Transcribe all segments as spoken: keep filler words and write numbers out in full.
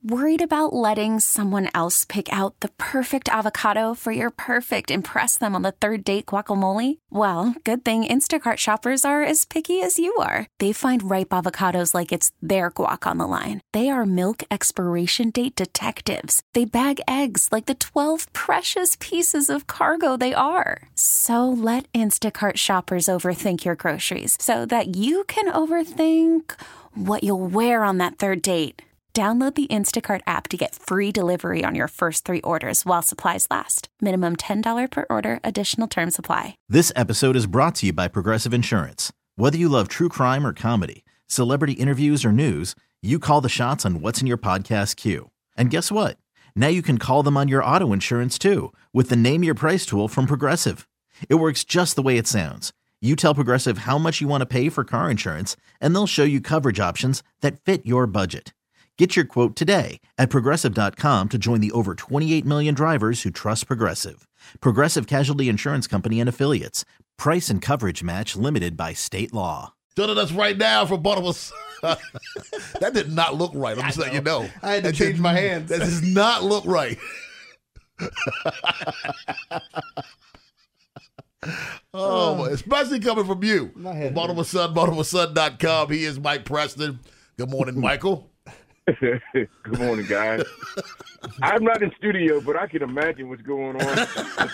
Worried about letting someone else pick out the perfect avocado for your perfect impress them on the third date guacamole? Well, good thing Instacart shoppers are as picky as you are. They find ripe avocados like it's their guac on the line. They are milk expiration date detectives. They bag eggs like the twelve precious pieces of cargo they are. So let Instacart shoppers overthink your groceries so that you can overthink what you'll wear on that third date. Download the Instacart app to get free delivery on your first three orders while supplies last. Minimum ten dollars per order. Additional terms apply. This episode is brought to you by Progressive Insurance. Whether you love true crime or comedy, celebrity interviews or news, you call the shots on what's in your podcast queue. And guess what? Now you can call them on your auto insurance too with the Name Your Price tool from Progressive. It works just the way it sounds. You tell Progressive how much you want to pay for car insurance, and they'll show you coverage options that fit your budget. Get your quote today at Progressive dot com to join the over twenty-eight million drivers who trust Progressive. Progressive Casualty Insurance Company and Affiliates. Price and coverage match limited by state law. Joining us right now from Baltimore. That did not look right. I'm just letting you know. I had to that change did, my hands. That does not look right. oh, boy. Especially coming from you. From Baltimore Sun, Baltimore Sun dot com. He is Mike Preston. Good morning, Michael. Good morning, guys. I'm not in studio, but I can imagine what's going on.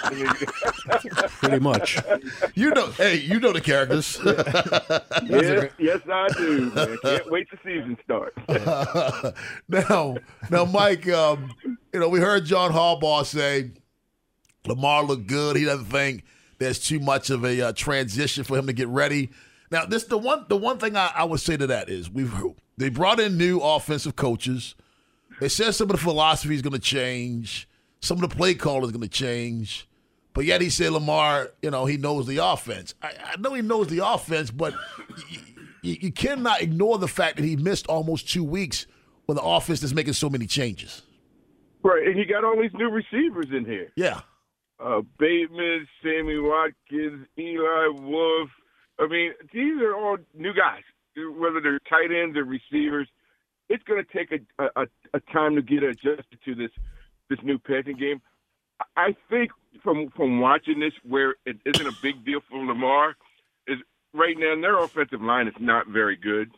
Pretty much. You know, hey, you know the characters. yes, yes, I do, man. Can't wait the season starts. Uh, now, now, Mike, um, you know, we heard John Harbaugh say Lamar looked good. He doesn't think there's too much of a uh, transition for him to get ready. Now, this the one the one thing I, I would say to that is we've they brought in new offensive coaches. They said some of the philosophy is going to change, some of the play call is going to change, but yet he said Lamar, you know, he knows the offense. I, I know he knows the offense, but you, you, you cannot ignore the fact that he missed almost two weeks when the offense is making so many changes. Right, and you got all these new receivers in here. Yeah, uh, Bateman, Sammy Watkins, Eli Wolf. I mean, these are all new guys, whether they're tight ends or receivers. It's going to take a, a, a time to get adjusted to this this new passing game. I think from from watching this, where it isn't a big deal for Lamar, is right now their offensive line is not very good.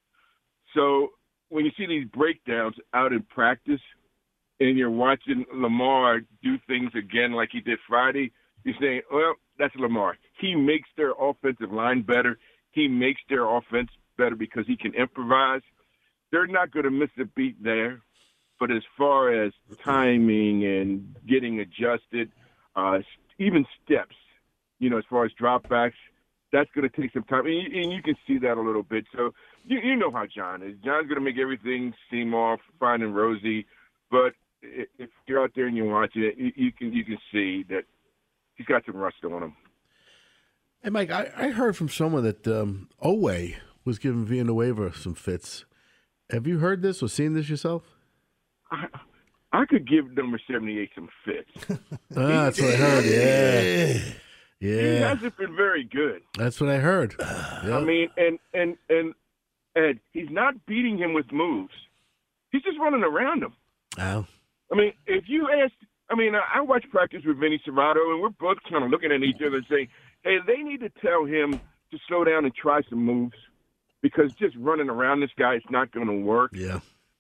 So when you see these breakdowns out in practice and you're watching Lamar do things again like he did Friday, you're saying, well, that's Lamar. He makes their offensive line better. He makes their offense better because he can improvise. They're not going to miss a beat there. But as far as timing and getting adjusted, uh, even steps, you know, as far as dropbacks, that's going to take some time. And you, and you can see that a little bit. So you, you know how John is. John's going to make everything seem all fine and rosy. But if you're out there and you're watching it, you, you can you can see that he's got some rust on him. Hey, Mike, I, I heard from someone that um, Oweh was giving Villanueva some fits. Have you heard this or seen this yourself? I, I could give number seventy-eight some fits. ah, that's what I heard, yeah. Yeah. He hasn't been very good. That's what I heard. Yep. I mean, and, and, and Ed, he's not beating him with moves. He's just running around him. Oh. I mean, if you ask, I mean, I, I watch practice with Vinny Serrato, and we're both kind of looking at each other and saying, hey, they need to tell him to slow down and try some moves because just running around this guy is not going to work. Yeah.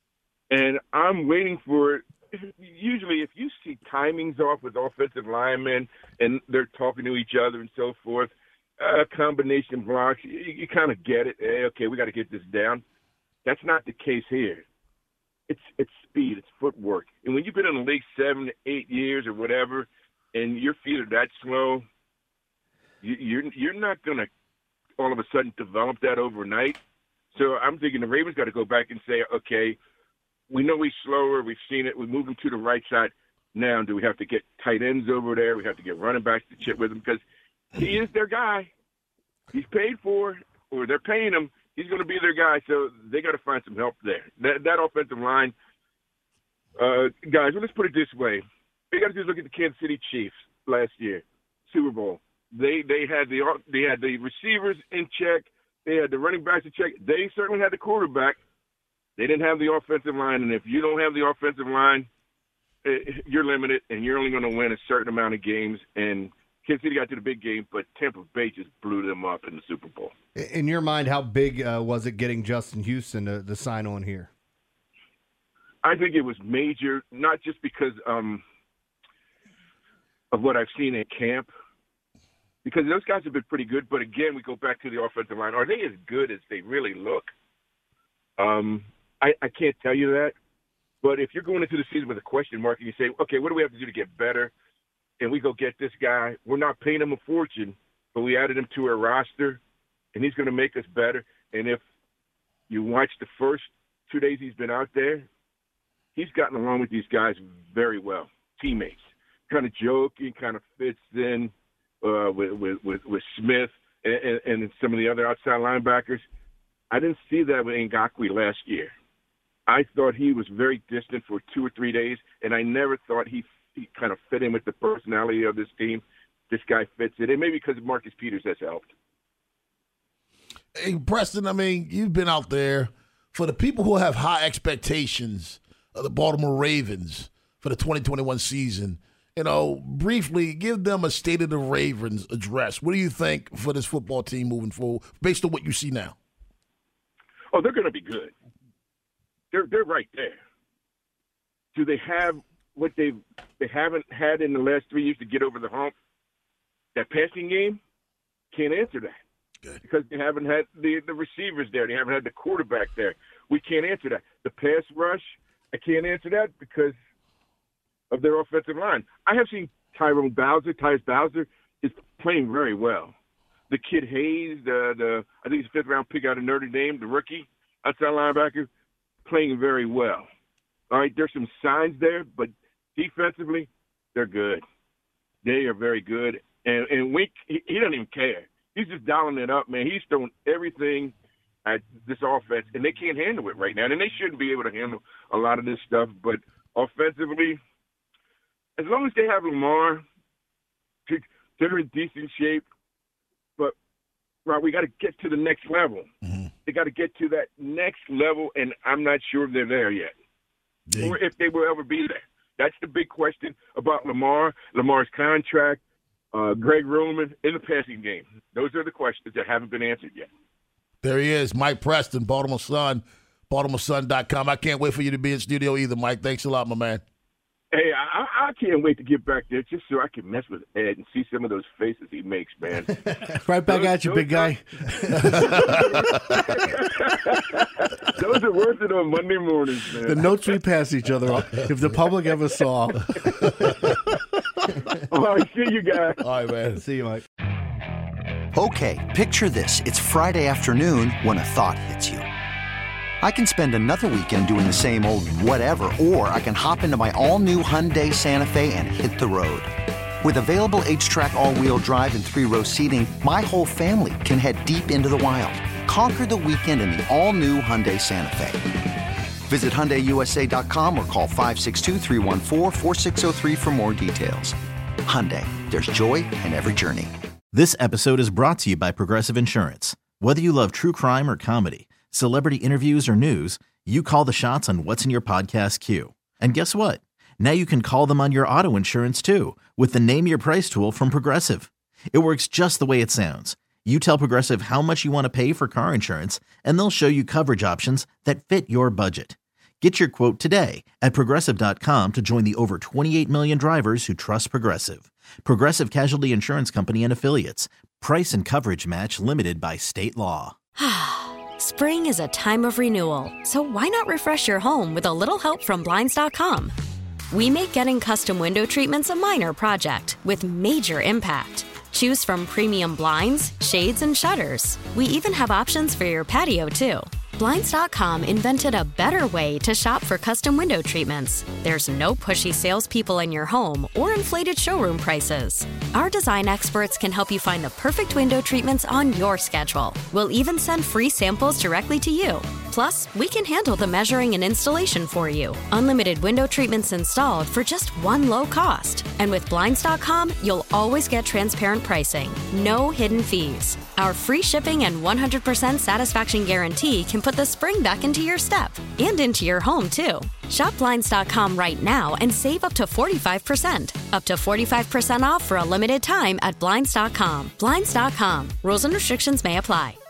And I'm waiting for it. Usually, if you see timings off with offensive linemen and they're talking to each other and so forth, uh, combination blocks, you, you kind of get it. Hey, okay, we got to get this down. That's not the case here. It's it's speed, it's footwork. And when you've been in the league seven to eight years or whatever, and your feet are that slow, you, you're you're not going to all of a sudden develop that overnight. So I'm thinking the Ravens got to go back and say, okay, we know he's slower. We've seen it. We move him to the right side. Now, do we have to get tight ends over there? We have to get running backs to chip with him because he is their guy. He's paid for, or they're paying him. He's going to be their guy, so they got to find some help there. That, that offensive line, uh, guys, well, let's put it this way. You got to just look at the Kansas City Chiefs last year, Super Bowl. They they had the they had the receivers in check. They had the running backs in check. They certainly had the quarterback. They didn't have the offensive line, and if you don't have the offensive line, you're limited, and you're only going to win a certain amount of games. And Kansas City got to the big game, but Tampa Bay just blew them up in the Super Bowl. In your mind, how big uh, was it getting Justin Houston to, to sign on here? I think it was major, not just because um, of what I've seen in camp, because those guys have been pretty good. But, again, we go back to the offensive line. Are they as good as they really look? Um, I, I can't tell you that. But if you're going into the season with a question mark and you say, okay, what do we have to do to get better? And we go get this guy. We're not paying him a fortune, but we added him to our roster, and he's going to make us better. And if you watch the first two days he's been out there, he's gotten along with these guys very well, teammates. Kind of joking, kind of fits in uh, with, with, with, with Smith and, and, and some of the other outside linebackers. I didn't see that with Ngakoue last year. I thought he was very distant for two or three days, and I never thought he, he kind of fit in with the personality of this team. This guy fits it, and maybe because Marcus Peters has helped. Hey, Preston, I mean, you've been out there. For the people who have high expectations of the Baltimore Ravens for the twenty twenty-one season, you know, briefly give them a State of the Ravens address. What do you think for this football team moving forward, based on what you see now? Oh, they're going to be good. They're they're right there. Do they have what they they haven't had in the last three years to get over the hump? That passing game? Can't answer that. Good. Because they haven't had the, the receivers there. They haven't had the quarterback there. We can't answer that. The pass rush, I can't answer that because of their offensive line. I have seen Tyrone Bowser, Tyus Bowser is playing very well. The kid Hayes, the the I think he's a fifth round pick out of Notre Dame, the rookie outside linebacker, playing very well. All right, there's some signs there, but defensively, they're good. They are very good. And and Wink, he, he doesn't even care. He's just dialing it up, man. He's throwing everything at this offense, and they can't handle it right now. And they shouldn't be able to handle a lot of this stuff. But offensively, as long as they have Lamar, they're in decent shape. But, Rob, we got to get to the next level. Mm-hmm. They got to get to that next level, and I'm not sure they're there yet. Dang. Or if they will ever be there. That's the big question about Lamar, Lamar's contract, uh, Greg Roman in the passing game. Those are the questions that haven't been answered yet. There he is, Mike Preston, Baltimore Sun, Baltimore Sun dot com. I can't wait for you to be in studio either, Mike. Thanks a lot, my man. Hey, I, I can't wait to get back there just so I can mess with Ed and see some of those faces he makes, man. Right back those, at you, big guy. Those are worth it on Monday mornings, man. The notes we pass each other, if the public ever saw. All right, see you guys. All right, man. See you, Mike. Okay, picture this. It's Friday afternoon when a thought hits you. I can spend another weekend doing the same old whatever, or I can hop into my all-new Hyundai Santa Fe and hit the road. With available H-Track all-wheel drive and three-row seating, my whole family can head deep into the wild. Conquer the weekend in the all-new Hyundai Santa Fe. Visit Hyundai U S A dot com or call five six two, three one four, four six zero three for more details. Hyundai, there's joy in every journey. This episode is brought to you by Progressive Insurance. Whether you love true crime or comedy, celebrity interviews or news, you call the shots on what's in your podcast queue. And guess what? Now you can call them on your auto insurance too with the Name Your Price tool from Progressive. It works just the way it sounds. You tell Progressive how much you want to pay for car insurance, and they'll show you coverage options that fit your budget. Get your quote today at Progressive dot com to join the over twenty-eight million drivers who trust Progressive. Progressive Casualty Insurance Company and Affiliates. Price and coverage match limited by state law. Spring is a time of renewal, so why not refresh your home with a little help from Blinds dot com? We make getting custom window treatments a minor project with major impact. Choose from premium blinds, shades, and shutters. We even have options for your patio, too. Blinds dot com invented a better way to shop for custom window treatments. There's no pushy salespeople in your home or inflated showroom prices. Our design experts can help you find the perfect window treatments on your schedule. We'll even send free samples directly to you. Plus, we can handle the measuring and installation for you. Unlimited window treatments installed for just one low cost. And with Blinds dot com, you'll always get transparent pricing. No hidden fees. Our free shipping and one hundred percent satisfaction guarantee can put the spring back into your step and into your home, too. Shop Blinds dot com right now and save up to forty-five percent. Up to forty-five percent off for a limited time at Blinds dot com. Blinds dot com. Rules and restrictions may apply.